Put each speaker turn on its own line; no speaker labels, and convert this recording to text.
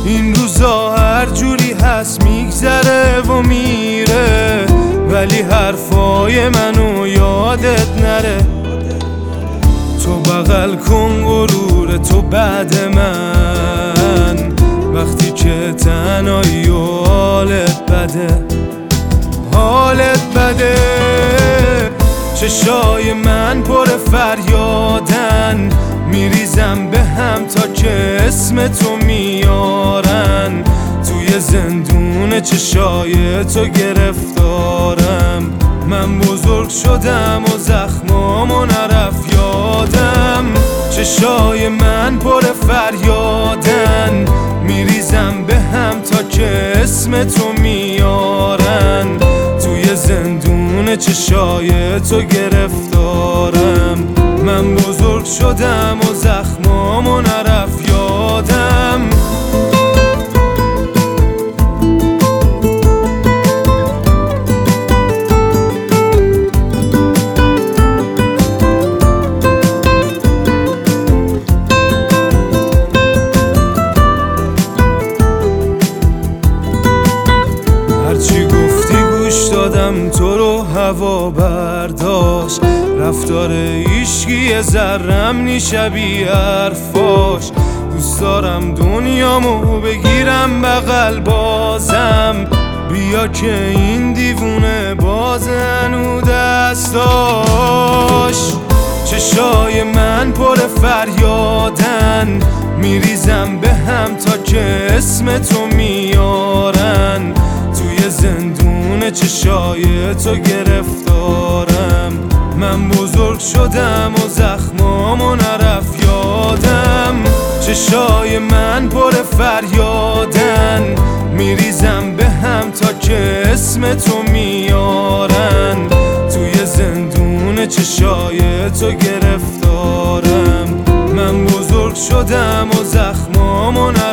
این روزا هر جوری هست میگذره و میره، ولی حرفای منو یادت نره. تو بغل کن غرور تو بعد من، وقتی که تنهایی و حالت بده، حالت بده. چشای من پر فریادن، میریزم به هم تا که اسم تو میارن. توی زندون چشای تو گرفتارم، من بزرگ شدم و زخمامو نرفت یادم. چشای من پر فریادن، میریزم به هم تا که اسم تو میارن. توی زندون چشای تو گرفتارم، من بزرگ شدم و زخمامو نرفت یادم. هرچی گفتی گوش دادم، تو رو هوا برداشت. رفتار عشقی ذرم نی شبیه حرفاش. دوست دارم دنیامو بگیرم بغل بازم، بیا که این دیوونه باز هنو دستاش. چشای من پر فریادن، میریزم به هم تا که اسم تو میارن. توی زندون چشای تو گرفتارم، من بزرگ شدم و زخمامو نرفت یادم. چشای من پر فریادن، میریزم به هم تا که اسم تو میارن. توی زندون چشای تو گرفتارم، من بزرگ شدم و زخمامو